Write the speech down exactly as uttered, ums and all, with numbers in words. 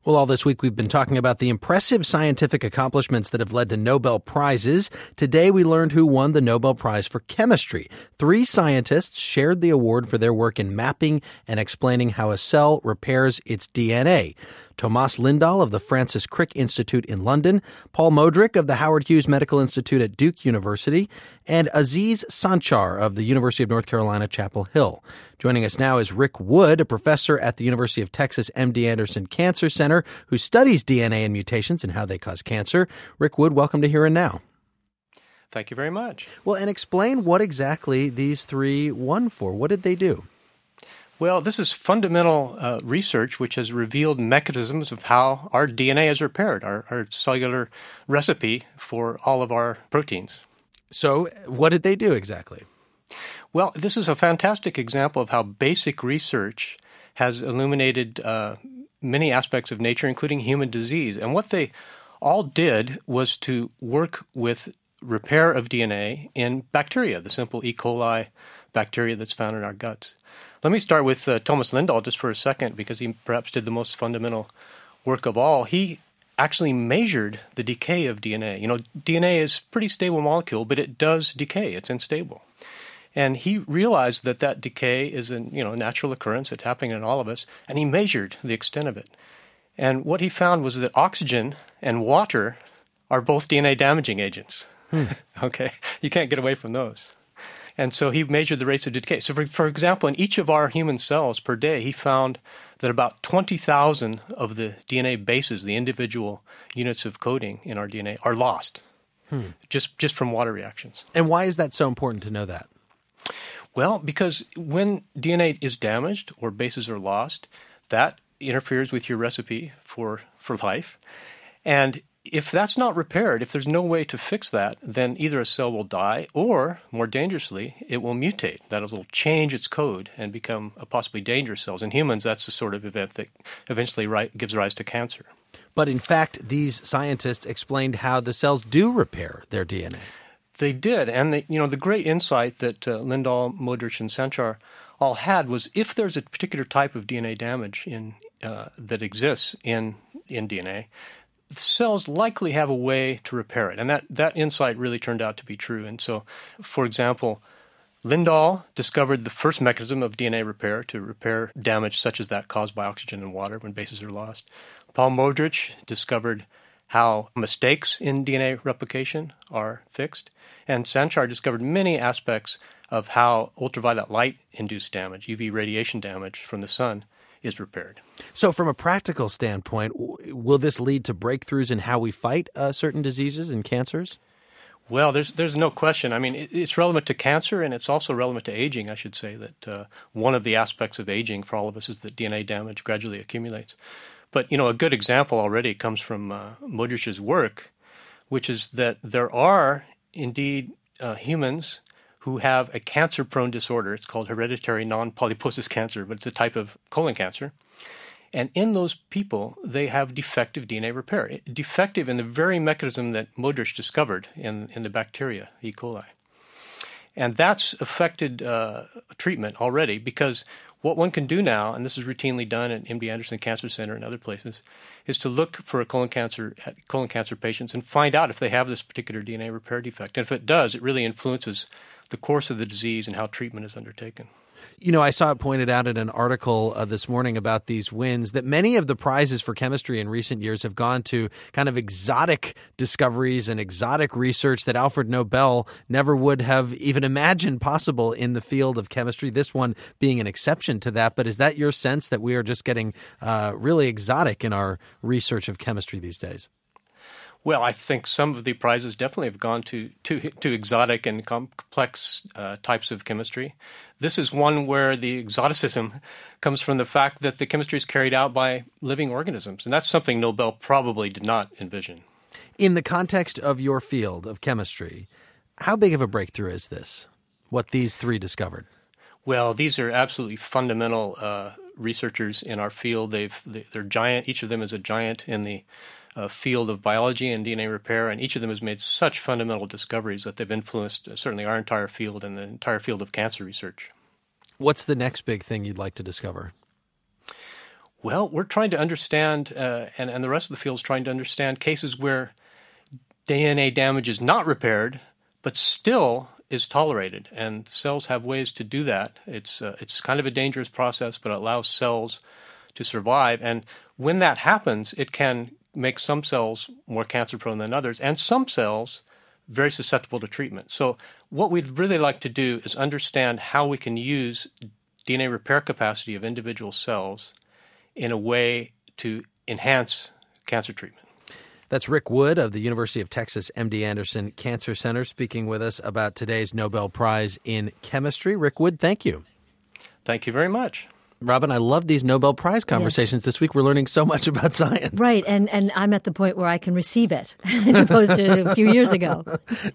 Well, all this week we've been talking about the impressive scientific accomplishments that have led to Nobel Prizes. Today we learned who won the Nobel Prize for Chemistry. Three scientists shared the award for their work in mapping and explaining how a cell repairs its D N A. Thomas Lindahl of the Francis Crick Institute in London, Paul Modrich of the Howard Hughes Medical Institute at Duke University, and Aziz Sanchar of the University of North Carolina, Chapel Hill. Joining us now is Rick Wood, a professor at the University of Texas M D Anderson Cancer Center, who studies D N A and mutations and how they cause cancer. Rick Wood, welcome to Here and Now. Thank you very much. Well, and explain what exactly these three won for. What did they do? Well, this is fundamental uh, research which has revealed mechanisms of how our D N A is repaired, our, our cellular recipe for all of our proteins. So what did they do exactly? Well, this is a fantastic example of how basic research has illuminated uh, many aspects of nature, including human disease. And what they all did was to work with repair of D N A in bacteria, the simple E. coli bacteria that's found in our guts. Let me start with uh, Thomas Lindahl just for a second, because he perhaps did the most fundamental work of all. He actually measured the decay of D N A. You know, D N A is a pretty stable molecule, but it does decay. It's unstable. And he realized that that decay is a you know, natural occurrence. It's happening in all of us. And he measured the extent of it. And what he found was that oxygen and water are both D N A damaging agents. Hmm. Okay? You can't get away from those. And so he measured the rates of decay. So, for, for example, in each of our human cells per day, he found that about twenty thousand of the D N A bases, the individual units of coding in our D N A, are lost hmm. just, just from water reactions. And why is that so important to know that? Well, because when D N A is damaged or bases are lost, that interferes with your recipe for, for life. And if that's not repaired, if there's no way to fix that, then either a cell will die or, more dangerously, it will mutate. That is, it will change its code and become a possibly dangerous cells. In humans, that's the sort of event that eventually ri- gives rise to cancer. But in fact, these scientists explained how the cells do repair their D N A. They did. And they, you know, the great insight that uh, Lindahl, Modrich, and Sanchar all had was if there's a particular type of D N A damage in uh, that exists in, in D N A, cells likely have a way to repair it. And that, that insight really turned out to be true. And so, for example, Lindahl discovered the first mechanism of D N A repair to repair damage such as that caused by oxygen and water when bases are lost. Paul Modrich discovered how mistakes in D N A replication are fixed. And Sanchar discovered many aspects of how ultraviolet light-induced damage, U V radiation damage from the sun, is repaired. So from a practical standpoint, will this lead to breakthroughs in how we fight uh, certain diseases and cancers? Well, there's there's no question. I mean, it, it's relevant to cancer, and it's also relevant to aging, I should say, that uh, one of the aspects of aging for all of us is that D N A damage gradually accumulates. But, you know, a good example already comes from uh, Modrich's work, which is that there are indeed uh, humans who have a cancer-prone disorder. It's called hereditary non-polyposis cancer, but it's a type of colon cancer. And in those people, they have defective D N A repair, defective in the very mechanism that Modrich discovered in, in the bacteria, E. coli. And that's affected uh, treatment already, because what one can do now, and this is routinely done at M D Anderson Cancer Center and other places, is to look for a colon cancer at colon cancer patients and find out if they have this particular D N A repair defect. And if it does, it really influences the course of the disease and how treatment is undertaken. You know, I saw it pointed out in an article uh, this morning about these wins that many of the prizes for chemistry in recent years have gone to kind of exotic discoveries and exotic research that Alfred Nobel never would have even imagined possible in the field of chemistry, this one being an exception to that. But is that your sense that we are just getting uh, really exotic in our research of chemistry these days? Well, I think some of the prizes definitely have gone to to, to exotic and complex uh, types of chemistry. This is one where the exoticism comes from the fact that the chemistry is carried out by living organisms, and that's something Nobel probably did not envision. In the context of your field of chemistry, how big of a breakthrough is this, what these three discovered? Well, these are absolutely fundamental uh, researchers in our field. They've they're giant. Each of them is a giant in the Uh, field of biology and D N A repair, and each of them has made such fundamental discoveries that they've influenced uh, certainly our entire field and the entire field of cancer research. What's the next big thing you'd like to discover? Well, we're trying to understand, uh, and, and the rest of the field is trying to understand cases where D N A damage is not repaired, but still is tolerated. And cells have ways to do that. It's uh, it's kind of a dangerous process, but it allows cells to survive. And when that happens, it can make some cells more cancer-prone than others, and some cells very susceptible to treatment. So what we'd really like to do is understand how we can use D N A repair capacity of individual cells in a way to enhance cancer treatment. That's Rick Wood of the University of Texas M D Anderson Cancer Center speaking with us about today's Nobel Prize in Chemistry. Rick Wood, thank you. Thank you very much. Robin, I love these Nobel Prize conversations. Yes. This week we're learning so much about science. Right, and, and I'm at the point where I can receive it as opposed to a few years ago.